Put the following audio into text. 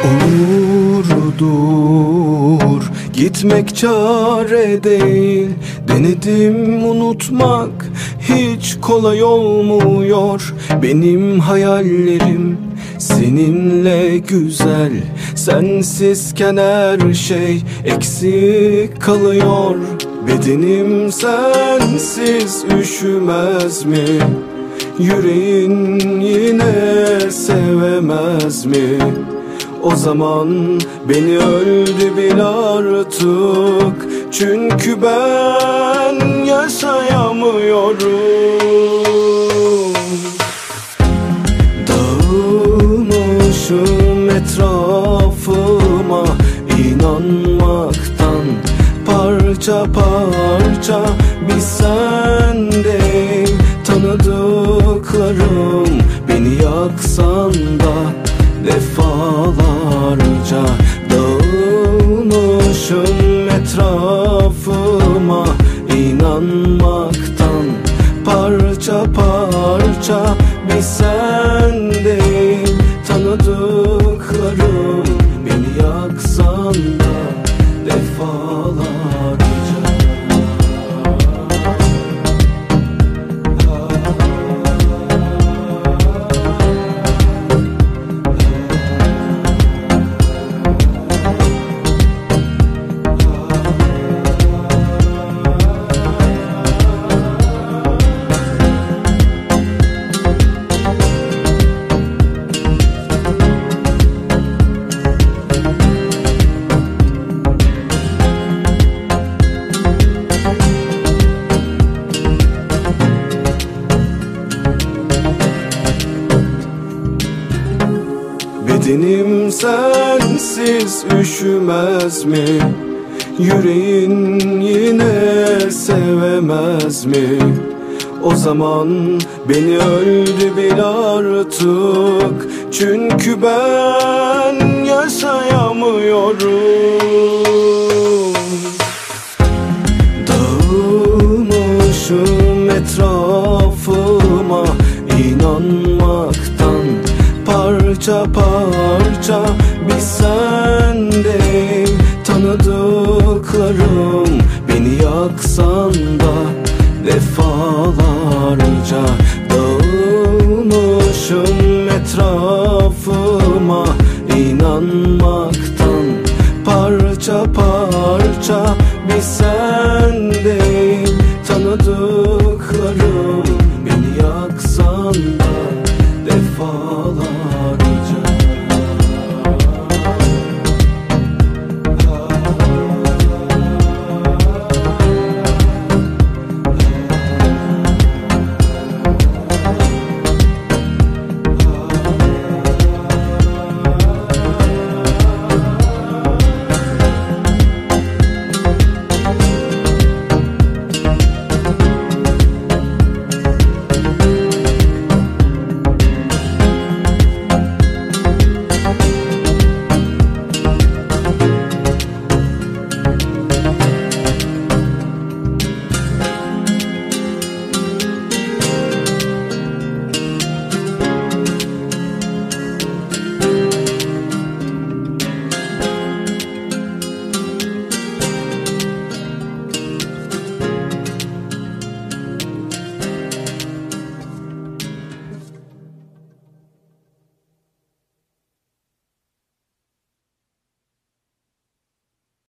Dur, gitmek çare değil. Denedim unutmak, hiç kolay olmuyor. Benim hayallerim seninle güzel. Sensizken her şey eksik kalıyor. Bedenim sensiz üşümez mi? Yüreğin yine sevemez mi? O zaman beni öldü bil artık. Çünkü ben yaşayamıyorum. Dağılmışım etrafıma inanmaktan. Parça parça bir sendeyim. Tanıdıklarım beni yaksan da defalarca. Dağılmışım etrafıma inanmaktan. Parça parça bir sendeyim. Tanıdıklarım beni yaksan da defalarca. Bedenim sensiz üşümez mi? Yüreğin yine sevemez mi? O zaman beni öldü bil artık. Çünkü ben yaşayamıyorum. Dağılmışım etrafıma inanmaktan. Parça parça bir sendeyim. Tanıdıklarım beni yaksan da defalarca. Dağılmışım etrafıma inanmaktan. Parça parça bir sendeyim. Tanıdıklarım beni yaksan da